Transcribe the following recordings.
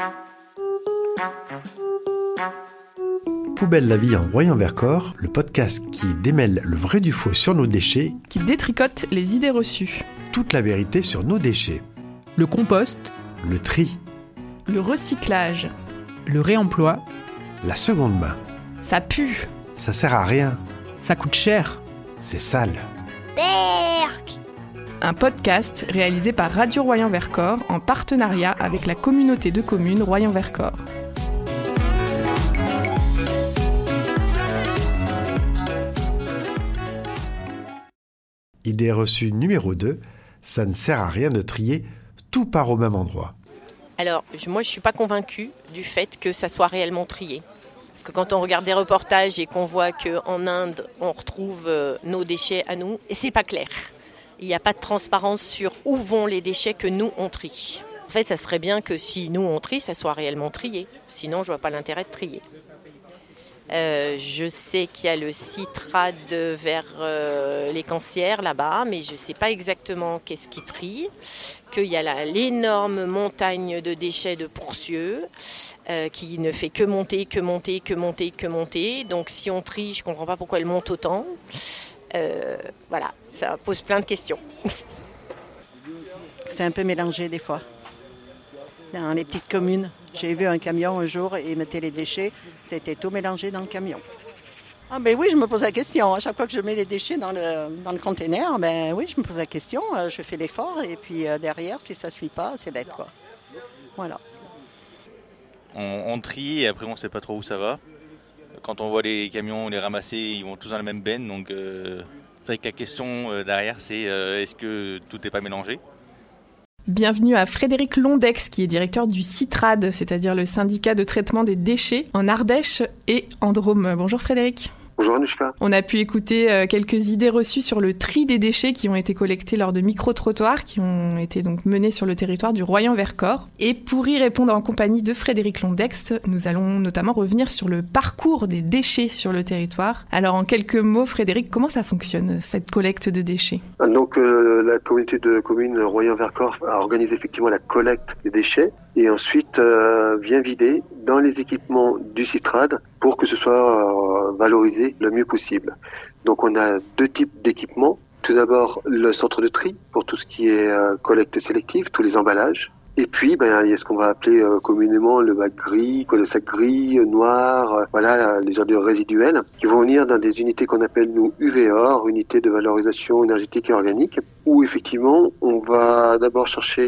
Poubelle la vie en Royan-Vercors, le podcast qui démêle le vrai du faux sur nos déchets, qui détricote les idées reçues. Toute la vérité sur nos déchets. Le compost, le tri, le recyclage, le réemploi, la seconde main. Ça pue, ça sert à rien, ça coûte cher, c'est sale. Berk. Un podcast réalisé par Radio Royan-Vercors en partenariat avec la communauté de communes Royan-Vercors. Idée reçue numéro 2, ça ne sert à rien de trier, tout part au même endroit. Alors, moi je ne suis pas convaincue du fait que ça soit réellement trié. Parce que quand on regarde des reportages et qu'on voit qu'en Inde, on retrouve nos déchets à nous, et c'est pas clair. Il n'y a pas de transparence sur où vont les déchets que nous on trie. En fait, ça serait bien que si nous on trie, ça soit réellement trié. Sinon, je ne vois pas l'intérêt de trier. Je sais qu'il y a le citrade vers les cancières là-bas, mais je ne sais pas exactement qu'est-ce qui trie. Qu'il y a l'énorme montagne de déchets de Pourcieux qui ne fait que monter. Donc si on trie, je ne comprends pas pourquoi elle monte autant. Voilà, ça pose plein de questions. C'est un peu mélangé des fois. Dans les petites communes, j'ai vu un camion un jour et il mettait les déchets, c'était tout mélangé dans le camion. Ah ben oui, je me pose la question. À chaque fois que je mets les déchets dans le container, ben oui, je me pose la question. Je fais l'effort et puis derrière, si ça ne suit pas, c'est bête quoi. Voilà. On trie et après on ne sait pas trop où ça va. Quand on voit les camions les ramasser, ils vont tous dans la même benne. Donc c'est vrai que la question derrière, c'est est-ce que tout n'est pas mélangé ? Bienvenue à Frédéric Londex, qui est directeur du CITRAD, c'est-à-dire le syndicat de traitement des déchets en Ardèche et en Drôme. Bonjour Frédéric. Bonjour Anouchka. On a pu écouter quelques idées reçues sur le tri des déchets qui ont été collectés lors de micro-trottoirs qui ont été donc menés sur le territoire du Royan-Vercors. Et pour y répondre en compagnie de Frédéric Londex, nous allons notamment revenir sur le parcours des déchets sur le territoire. Alors en quelques mots, Frédéric, comment ça fonctionne, cette collecte de déchets ? Donc la communauté de communes Royan-Vercors a organisé effectivement la collecte des déchets et ensuite vient vider dans les équipements du CITRAD pour que ce soit valorisé le mieux possible. Donc on a deux types d'équipements. Tout d'abord le centre de tri pour tout ce qui est collecte sélective, tous les emballages. Et puis il y a ce qu'on va appeler communément le bac gris, le sac gris, noir, voilà les ordures résiduelles qui vont venir dans des unités qu'on appelle nous UVOR, unités de valorisation énergétique et organique, où effectivement on va d'abord chercher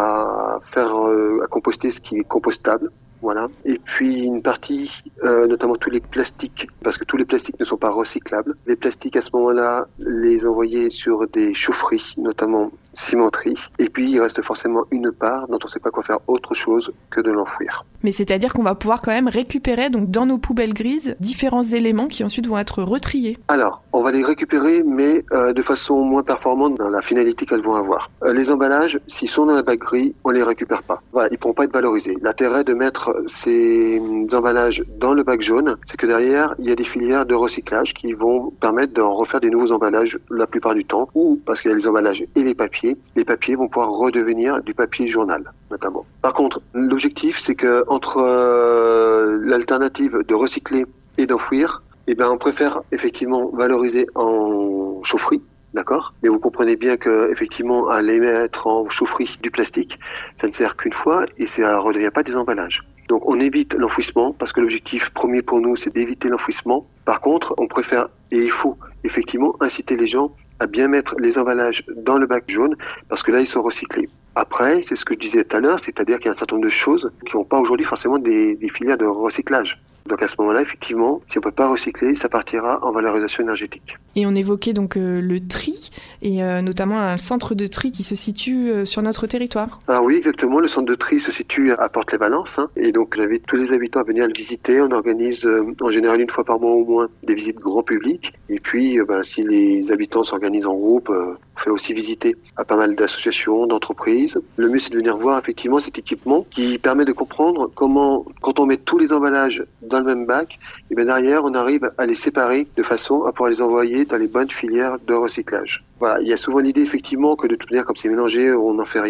à composter ce qui est compostable. Voilà. Et puis une partie, notamment tous les plastiques, parce que tous les plastiques ne sont pas recyclables. Les plastiques à ce moment-là, les envoyer sur des chaufferies, notamment cimenteries. Et puis il reste forcément une part dont on ne sait pas quoi faire autre chose que de l'enfouir. Mais c'est-à-dire qu'on va pouvoir quand même récupérer donc dans nos poubelles grises différents éléments qui ensuite vont être retriés. Alors, on va les récupérer, mais de façon moins performante dans la finalité qu'elles vont avoir. Les emballages, s'ils sont dans le bac gris, on les récupère pas. Voilà, ils pourront pas être valorisés. L'intérêt de mettre ces emballages dans le bac jaune, c'est que derrière, il y a des filières de recyclage qui vont permettre d'en refaire des nouveaux emballages la plupart du temps, ou parce qu'il y a les emballages et les papiers vont pouvoir redevenir du papier journal, notamment. Par contre, l'objectif, c'est que entre l'alternative de recycler et d'enfouir, on préfère effectivement valoriser en chaufferie. D'accord ? Mais vous comprenez bien que, effectivement, aller mettre en chaufferie du plastique, ça ne sert qu'une fois et ça ne redevient pas des emballages. Donc, on évite l'enfouissement parce que l'objectif premier pour nous, c'est d'éviter l'enfouissement. Par contre, on préfère, et il faut effectivement inciter les gens à bien mettre les emballages dans le bac jaune parce que là, ils sont recyclés. Après, c'est ce que je disais tout à l'heure, c'est-à-dire qu'il y a un certain nombre de choses qui n'ont pas aujourd'hui forcément des filières de recyclage. Donc à ce moment-là, effectivement, si on ne peut pas recycler, ça partira en valorisation énergétique. Et on évoquait donc le tri, et notamment un centre de tri qui se situe sur notre territoire. Ah oui, exactement. Le centre de tri se situe à Porte-les-Valences. Et donc j'invite tous les habitants à venir le visiter. On organise en général une fois par mois au moins des visites grand public. Et puis, si les habitants s'organisent en groupe, on fait aussi visiter à pas mal d'associations, d'entreprises. Le mieux, c'est de venir voir effectivement cet équipement qui permet de comprendre comment, quand on met tous les emballages dans le même bac, et derrière, on arrive à les séparer de façon à pouvoir les envoyer dans les bonnes filières de recyclage. Voilà, il y a souvent l'idée effectivement que de toute manière, comme c'est mélangé, on n'en fait rien.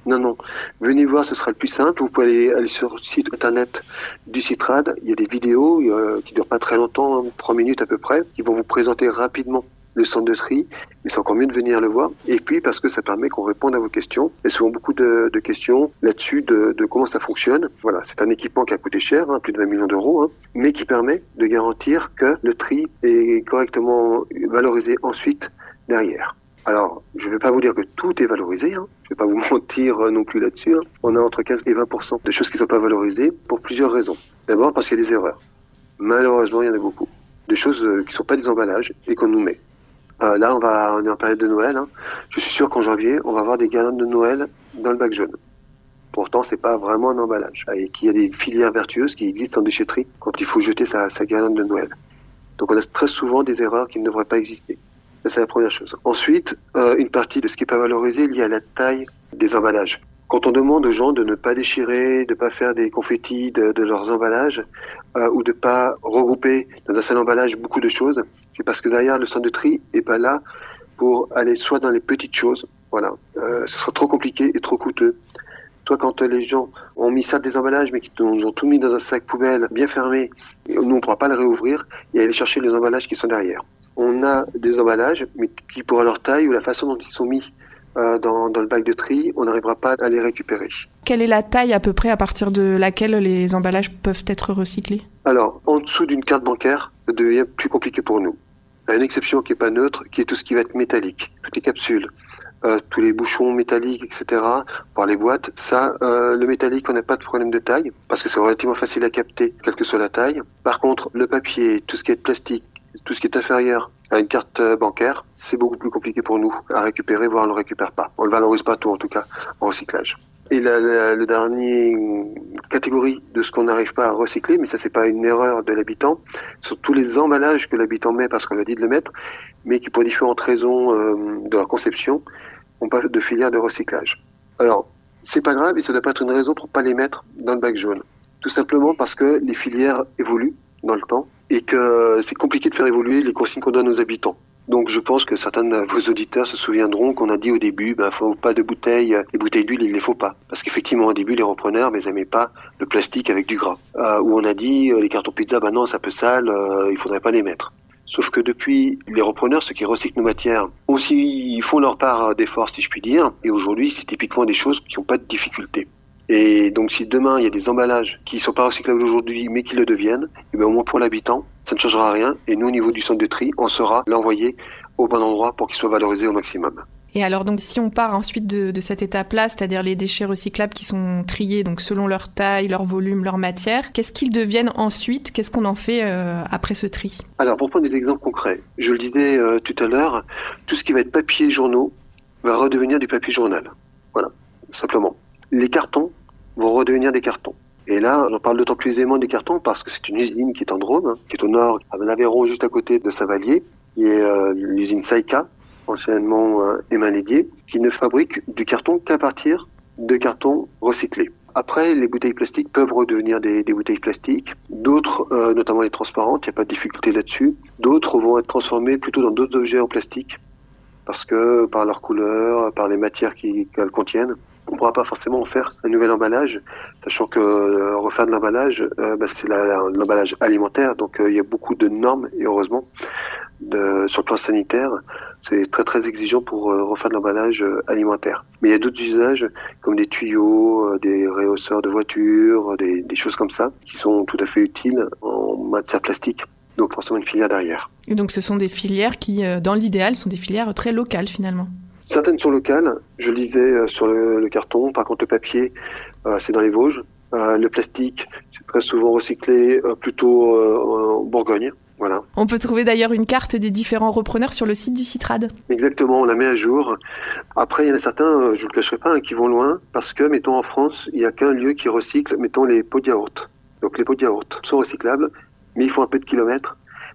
Non. Venez voir, ce sera le plus simple. Vous pouvez aller sur le site internet du Citrad. Il y a des vidéos qui ne durent pas très longtemps, 3 minutes à peu près, qui vont vous présenter rapidement le centre de tri. Mais c'est encore mieux de venir le voir. Et puis, parce que ça permet qu'on réponde à vos questions. Il y a souvent beaucoup de questions là-dessus de comment ça fonctionne. Voilà, c'est un équipement qui a coûté cher, plus de 20 millions d'euros, mais qui permet de garantir que le tri est correctement valorisé ensuite derrière. Alors, je ne vais pas vous dire que tout est valorisé, je ne vais pas vous mentir non plus là-dessus. On a entre 15 et 20% de choses qui ne sont pas valorisées pour plusieurs raisons. D'abord parce qu'il y a des erreurs. Malheureusement, il y en a beaucoup. Des choses qui ne sont pas des emballages et qu'on nous met. Là, on est en période de Noël. Je suis sûr qu'en janvier, on va avoir des guirlandes de Noël dans le bac jaune. Pourtant, c'est pas vraiment un emballage. Et qu'il y a des filières vertueuses qui existent en déchetterie quand il faut jeter sa guirlande de Noël. Donc, on a très souvent des erreurs qui ne devraient pas exister. Ça, c'est la première chose. Ensuite, une partie de ce qui n'est pas valorisé est liée à la taille des emballages. Quand on demande aux gens de ne pas déchirer, de ne pas faire des confettis de leurs emballages, ou de ne pas regrouper dans un seul emballage beaucoup de choses, c'est parce que derrière, le centre de tri n'est pas là pour aller soit dans les petites choses, voilà, ce sera trop compliqué et trop coûteux. Soit quand les gens ont mis ça des emballages, mais qu'ils ont tout mis dans un sac poubelle bien fermé, nous, on ne pourra pas le réouvrir et aller chercher les emballages qui sont derrière. On a des emballages, mais qui pour leur taille ou la façon dont ils sont mis dans le bac de tri, on n'arrivera pas à les récupérer. Quelle est la taille à peu près à partir de laquelle les emballages peuvent être recyclés ? Alors, en dessous d'une carte bancaire, ça devient plus compliqué pour nous. Il y a une exception qui n'est pas neutre, qui est tout ce qui va être métallique. Toutes les capsules, tous les bouchons métalliques, etc., par les boîtes, ça, le métallique, on n'a pas de problème de taille, parce que c'est relativement facile à capter, quelle que soit la taille. Par contre, le papier, tout ce qui est plastique, tout ce qui est inférieur à une carte bancaire, c'est beaucoup plus compliqué pour nous à récupérer, voire on ne le récupère pas. On ne le valorise pas tout, en tout cas, en recyclage. Et le dernier catégorie de ce qu'on n'arrive pas à recycler, mais ça c'est pas une erreur de l'habitant, sont tous les emballages que l'habitant met parce qu'on a dit de le mettre, mais qui pour différentes raisons de leur conception n'ont pas de filière de recyclage. Alors, c'est pas grave et ça ne doit pas être une raison pour pas les mettre dans le bac jaune. Tout simplement parce que les filières évoluent dans le temps et que c'est compliqué de faire évoluer les consignes qu'on donne aux habitants. Donc je pense que certains de vos auditeurs se souviendront qu'on a dit au début, faut pas de bouteilles, les bouteilles d'huile, il les faut pas. Parce qu'effectivement au début les repreneurs, ils aimaient pas le plastique avec du gras. Où on a dit les cartons pizza, non, ça peut sale, il faudrait pas les mettre. Sauf que depuis, les repreneurs, ceux qui recyclent nos matières, aussi ils font leur part d'effort si je puis dire. Et aujourd'hui, c'est typiquement des choses qui n'ont pas de difficulté. Et donc si demain il y a des emballages qui ne sont pas recyclables aujourd'hui mais qui le deviennent, et bien au moins pour l'habitant, ça ne changera rien et nous au niveau du centre de tri, on saura l'envoyer au bon endroit pour qu'il soit valorisé au maximum. Et alors donc si on part ensuite de cette étape-là, c'est-à-dire les déchets recyclables qui sont triés donc selon leur taille, leur volume, leur matière, qu'est-ce qu'ils deviennent ensuite ? Qu'est-ce qu'on en fait après ce tri ? Alors pour prendre des exemples concrets, je le disais tout à l'heure, tout ce qui va être papier journaux va redevenir du papier journal. Voilà, simplement. Les cartons vont redevenir des cartons. Et là, j'en parle d'autant plus aisément des cartons parce que c'est une usine qui est en Drôme, qui est au nord, à Aveyron, juste à côté de Savalier, qui est l'usine Saïka, anciennement Émanédier, qui ne fabrique du carton qu'à partir de cartons recyclés. Après, les bouteilles plastiques peuvent redevenir des bouteilles plastiques. D'autres, notamment les transparentes, il n'y a pas de difficulté là-dessus. D'autres vont être transformées plutôt dans d'autres objets en plastique parce que par leur couleur, par les matières qu'elles contiennent, on ne pourra pas forcément en faire un nouvel emballage, sachant que refaire de l'emballage, c'est l'emballage alimentaire, donc il y a beaucoup de normes, et heureusement, sur le plan sanitaire, c'est très très exigeant pour refaire de l'emballage alimentaire. Mais il y a d'autres usages, comme des tuyaux, des réhausseurs de voitures, des choses comme ça, qui sont tout à fait utiles en matière plastique. Donc forcément une filière derrière. Et donc ce sont des filières qui, dans l'idéal, sont des filières très locales finalement. Certaines sont locales, je le disais sur le carton, par contre le papier, c'est dans les Vosges. Le plastique, c'est très souvent recyclé plutôt en Bourgogne. Voilà. On peut trouver d'ailleurs une carte des différents repreneurs sur le site du Citrad. Exactement, on la met à jour. Après, il y en a certains, je ne vous le cacherai pas, qui vont loin, parce que, mettons, en France, il n'y a qu'un lieu qui recycle, mettons, les pots de yaourt. Donc les pots de yaourt sont recyclables, mais ils font un peu de kilomètres.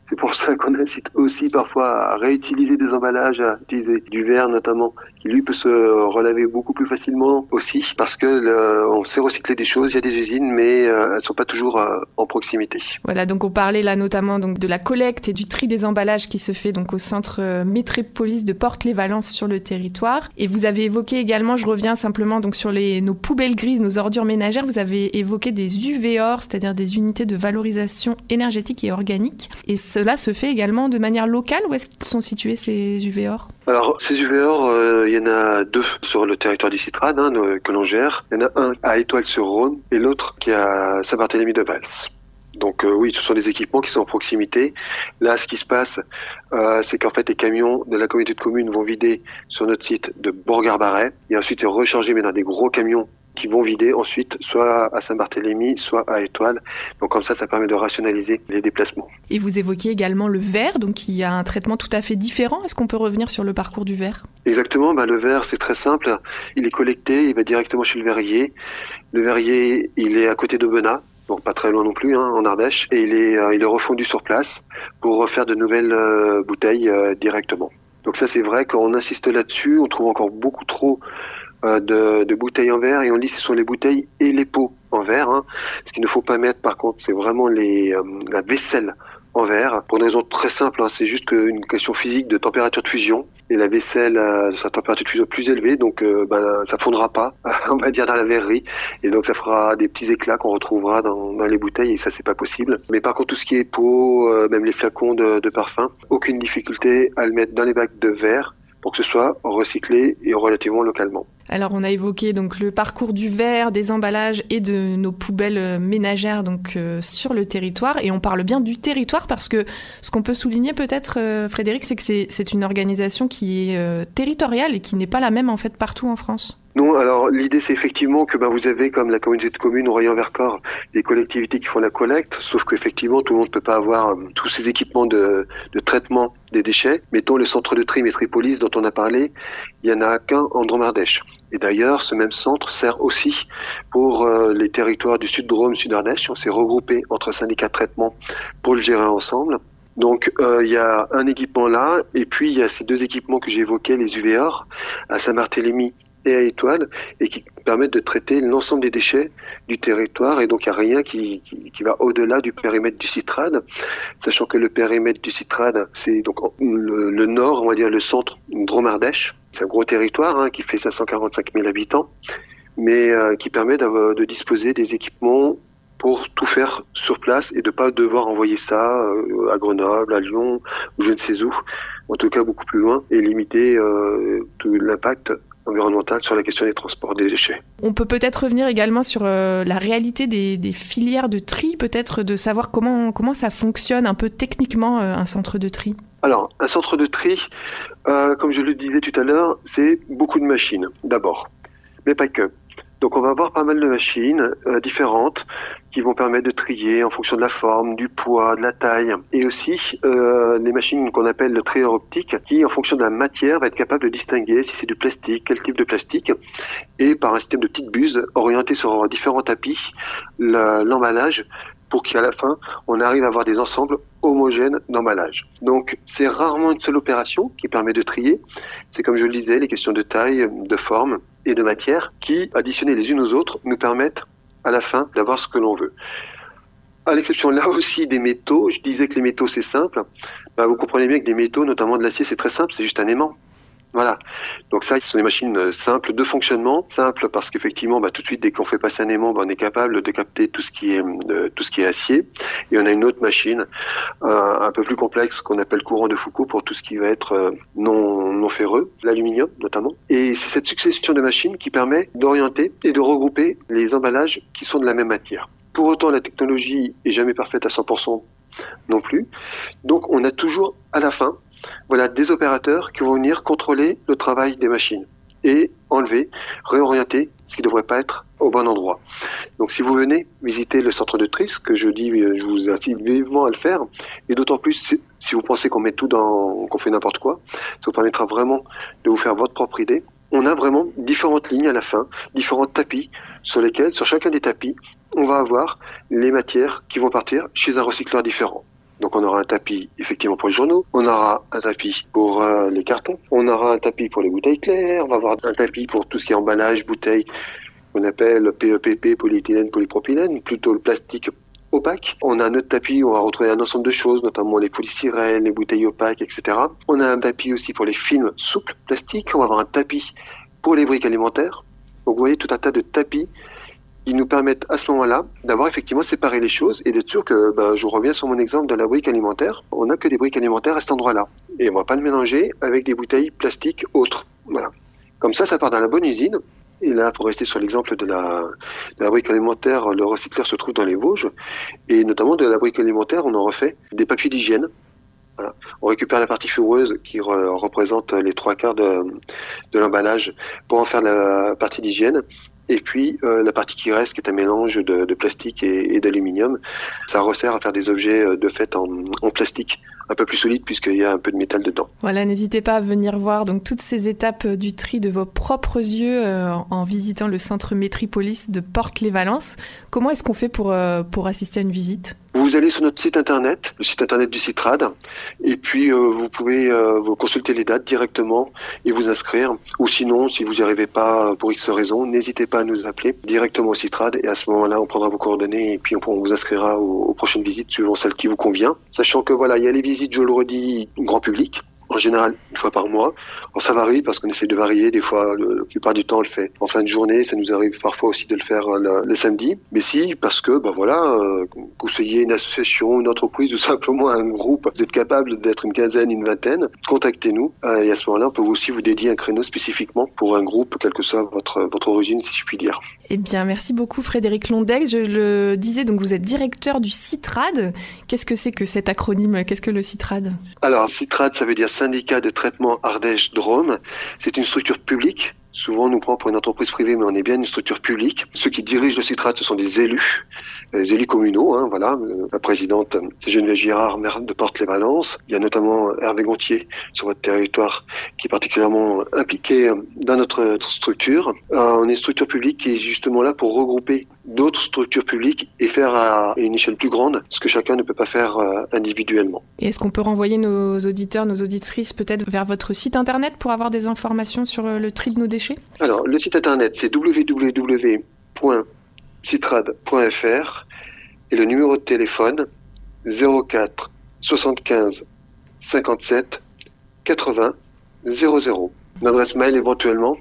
C'est pour ça qu'on incite aussi parfois à réutiliser des emballages, à utiliser du verre notamment, qui lui peut se relaver beaucoup plus facilement aussi, parce que on sait recycler des choses, il y a des usines, mais elles sont pas toujours en proximité. Voilà, donc on parlait là notamment donc de la collecte et du tri des emballages qui se fait donc au centre Métrépolis de Porte-les-Valences sur le territoire. Et vous avez évoqué également, je reviens simplement donc sur nos poubelles grises, nos ordures ménagères, vous avez évoqué des UVOR, c'est-à-dire des unités de valorisation énergétique et organique. Et cela se fait également de manière locale. Où est-ce qu'ils sont situés ces UVOR ? Alors, ces UVOR, il y en a 2 sur le territoire du Citrade, que l'on gère. Il y en a un à Étoile-sur-Rhône et l'autre qui est à Saint-Barthélemy-de-Vals. Donc oui, ce sont des équipements qui sont en proximité. Là, ce qui se passe, c'est qu'en fait, les camions de la communauté de communes vont vider sur notre site de Bourg-Garbaret et ensuite c'est rechargé mais dans des gros camions qui vont vider ensuite soit à Saint-Barthélemy, soit à Étoile. Donc comme ça permet de rationaliser les déplacements. Et vous évoquiez également le verre, donc qui a un traitement tout à fait différent. Est-ce qu'on peut revenir sur le parcours du verre ? Exactement, le verre c'est très simple. Il est collecté, il va directement chez le verrier. Le verrier, il est à côté d'Aubenas. Donc pas très loin non plus, en Ardèche, et il est refondu sur place pour refaire de nouvelles bouteilles directement. Donc ça c'est vrai qu'on insiste là-dessus, on trouve encore beaucoup trop de bouteilles en verre et on dit que ce sont les bouteilles et les pots en verre. Ce qu'il ne faut pas mettre par contre, c'est vraiment la vaisselle en verre, pour une raison très simple, c'est juste une question physique de température de fusion, et la vaisselle a sa température de fusion plus élevée, donc ça fondra pas, on va dire, dans la verrerie, et donc ça fera des petits éclats qu'on retrouvera dans les bouteilles, et ça c'est pas possible. Mais par contre tout ce qui est pot, même les flacons de parfum, aucune difficulté à le mettre dans les bacs de verre, pour que ce soit recyclé et relativement localement. Alors on a évoqué donc le parcours du verre, des emballages et de nos poubelles ménagères donc sur le territoire, et on parle bien du territoire parce que ce qu'on peut souligner peut-être Frédéric, c'est que c'est une organisation qui est territoriale et qui n'est pas la même en fait partout en France. Non, alors l'idée c'est effectivement que vous avez comme la communauté de communes au Royan-Vercors des collectivités qui font la collecte, sauf qu'effectivement tout le monde ne peut pas avoir tous ces équipements de traitement des déchets. Mettons le centre de tri Métrépolis dont on a parlé, il n'y en a qu'un en Drôme-Ardèche. Et d'ailleurs, ce même centre sert aussi pour les territoires du Sud-Drôme, Sud-Ardèche. On s'est regroupé entre syndicats de traitement pour le gérer ensemble. Donc il y a un équipement là, et puis il y a ces 2 équipements que j'ai évoqués, les UVOR, à Saint-Barthélemy et à Étoile, et qui permettent de traiter l'ensemble des déchets du territoire, et donc il n'y a rien qui va au-delà du périmètre du Citrade, sachant que le périmètre du Citrade, c'est donc le nord, on va dire le centre Drôme-Ardèche. C'est un gros territoire qui fait 545 000 habitants, mais qui permet de disposer des équipements pour tout faire sur place et de pas devoir envoyer ça à Grenoble, à Lyon, ou je ne sais où, en tout cas beaucoup plus loin, et limiter tout l'impact environnemental sur la question des transports des déchets. On peut peut-être revenir également sur la réalité des filières de tri, peut-être de savoir comment ça fonctionne un peu techniquement un centre de tri. Alors, un centre de tri, comme je le disais tout à l'heure, c'est beaucoup de machines d'abord, mais pas que. Donc on va avoir pas mal de machines différentes qui vont permettre de trier en fonction de la forme, du poids, de la taille, et aussi les machines qu'on appelle le trieur optique qui, en fonction de la matière, va être capable de distinguer si c'est du plastique, quel type de plastique, et par un système de petites buses orientées sur différents tapis, l'emballage, pour qu'à la fin, on arrive à avoir des ensembles homogènes d'emballage. Donc, c'est rarement une seule opération qui permet de trier. C'est comme je le disais, les questions de taille, de forme et de matière qui, additionnées les unes aux autres, nous permettent à la fin d'avoir ce que l'on veut. À l'exception là aussi des métaux, je disais que les métaux c'est simple. Vous comprenez bien que des métaux, notamment de l'acier, c'est très simple, c'est juste un aimant. Voilà. Donc ça, ce sont des machines simples de fonctionnement, simples parce qu'effectivement, tout de suite, dès qu'on fait passer un aimant, on est capable de capter tout ce qui est acier. Et on a une autre machine un peu plus complexe qu'on appelle courant de Foucault pour tout ce qui va être non ferreux, l'aluminium notamment. Et c'est cette succession de machines qui permet d'orienter et de regrouper les emballages qui sont de la même matière. Pour autant, la technologie est jamais parfaite à 100% non plus. Donc, on a toujours à la fin des opérateurs qui vont venir contrôler le travail des machines et enlever, réorienter ce qui ne devrait pas être au bon endroit. Donc si vous venez visiter le centre de tri, ce que je vous incite vivement à le faire, et d'autant plus si vous pensez qu'on met tout qu'on fait n'importe quoi, ça vous permettra vraiment de vous faire votre propre idée. On a vraiment différentes lignes à la fin, différents tapis sur chacun des tapis, on va avoir les matières qui vont partir chez un recycleur différent. Donc on aura un tapis effectivement pour les journaux, on aura un tapis pour les cartons, on aura un tapis pour les bouteilles claires, on va avoir un tapis pour tout ce qui est emballage, bouteilles, qu'on appelle PEPP, polyéthylène, polypropylène, plutôt le plastique opaque. On a un autre tapis où on va retrouver un ensemble de choses, notamment les polystyrènes, les bouteilles opaques, etc. On a un tapis aussi pour les films souples plastiques, on va avoir un tapis pour les briques alimentaires. Donc vous voyez tout un tas de tapis qui nous permettent à ce moment-là d'avoir effectivement séparé les choses et d'être sûr que, je reviens sur mon exemple de la brique alimentaire, on n'a que des briques alimentaires à cet endroit-là. Et on ne va pas le mélanger avec des bouteilles plastiques autres. Voilà. Comme ça part dans la bonne usine. Et là, pour rester sur l'exemple de la brique alimentaire, le recycleur se trouve dans les Vosges. Et notamment de la brique alimentaire, on en refait des papiers d'hygiène. Voilà. On récupère la partie fureuse qui représente les 3/4 de l'emballage pour en faire la partie d'hygiène. Et puis la partie qui reste, qui est un mélange de plastique et d'aluminium, ça resserre à faire des objets de fait en plastique, un peu plus solide puisqu'il y a un peu de métal dedans. Voilà, n'hésitez pas à venir voir donc toutes ces étapes du tri de vos propres yeux en visitant le centre Métripolis de Portes-les-Valences. Comment est-ce qu'on fait pour assister à une visite ? Vous allez sur notre site internet, le site internet du Citrad, et puis vous pouvez vous consulter les dates directement et vous inscrire. Ou sinon, si vous n'y arrivez pas pour X raison, n'hésitez pas à nous appeler directement au Citrad et à ce moment-là, on prendra vos coordonnées et puis on vous inscrira aux prochaines visites suivant celle qui vous convient. Sachant que voilà, il y a les visites, je le redis, grand public. En général, une fois par mois. Alors, ça varie parce qu'on essaie de varier. Des fois, la plupart du temps, on le fait en fin de journée. Ça nous arrive parfois aussi de le faire le samedi. Mais si, parce que, que vous soyez une association, une entreprise ou simplement un groupe, vous êtes capable d'être une quinzaine, une vingtaine, contactez-nous. Et à ce moment-là, on peut aussi vous dédier un créneau spécifiquement pour un groupe, quelle que soit votre origine, si je puis dire. Eh bien, merci beaucoup Frédéric Londex. Je le disais, donc vous êtes directeur du Citrad. Qu'est-ce que c'est que cet acronyme ? Qu'est-ce que le Citrad ? Alors, Citrad, ça veut dire syndicat de traitement Ardèche-Drôme. C'est une structure publique. Souvent, on nous prend pour une entreprise privée, mais on est bien une structure publique. Ceux qui dirigent le Citrad, ce sont des élus communaux. Voilà. La présidente, c'est Geneviève Girard, maire de Portes-les-Valences. Il y a notamment Hervé Gontier sur votre territoire, qui est particulièrement impliqué dans notre structure. On est une structure publique qui est justement là pour regrouper d'autres structures publiques et faire à une échelle plus grande ce que chacun ne peut pas faire individuellement. Et est-ce qu'on peut renvoyer nos auditeurs, nos auditrices peut-être vers votre site internet pour avoir des informations sur le tri de nos déchets ? Alors, le site internet, c'est www.citrad.fr et le numéro de téléphone 04 75 57 80 00. L'adresse mail éventuellement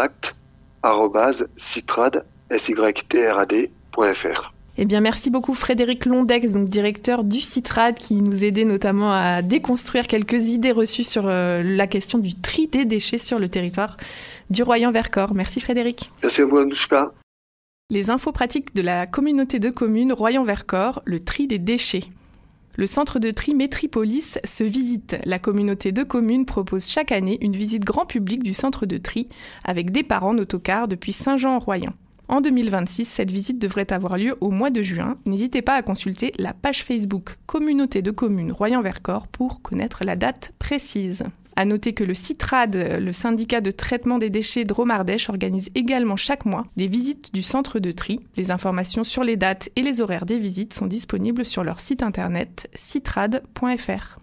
contact@citrad.fr. Eh bien, merci beaucoup Frédéric Londex, donc directeur du Citrad, qui nous aidait notamment à déconstruire quelques idées reçues sur la question du tri des déchets sur le territoire du Royan-Vercors. Merci Frédéric. Merci à vous, Anouchka. Les infos pratiques de la communauté de communes Royan-Vercors, le tri des déchets. Le centre de tri Métripolis se visite. La communauté de communes propose chaque année une visite grand public du centre de tri avec départ en autocar depuis Saint-Jean-en-Royan. En 2026, cette visite devrait avoir lieu au mois de juin. N'hésitez pas à consulter la page Facebook Communauté de communes Royan-Vercors pour connaître la date précise. À noter que le Citrad, le syndicat de traitement des déchets Drôme-Ardèche, organise également chaque mois des visites du centre de tri. Les informations sur les dates et les horaires des visites sont disponibles sur leur site internet citrad.fr.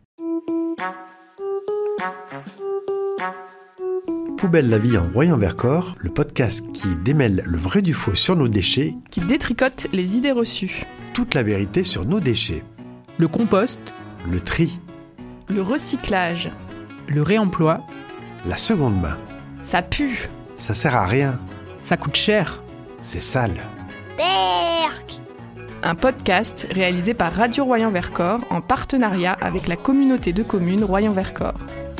Poubelle la vie en Royan-Vercors, le podcast qui démêle le vrai du faux sur nos déchets, qui détricote les idées reçues. Toute la vérité sur nos déchets. Le compost, le tri, le recyclage, le réemploi, la seconde main. Ça pue. Ça sert à rien. Ça coûte cher. C'est sale. Berk. Un podcast réalisé par Radio Royan-Vercors en partenariat avec la communauté de communes Royan-Vercors.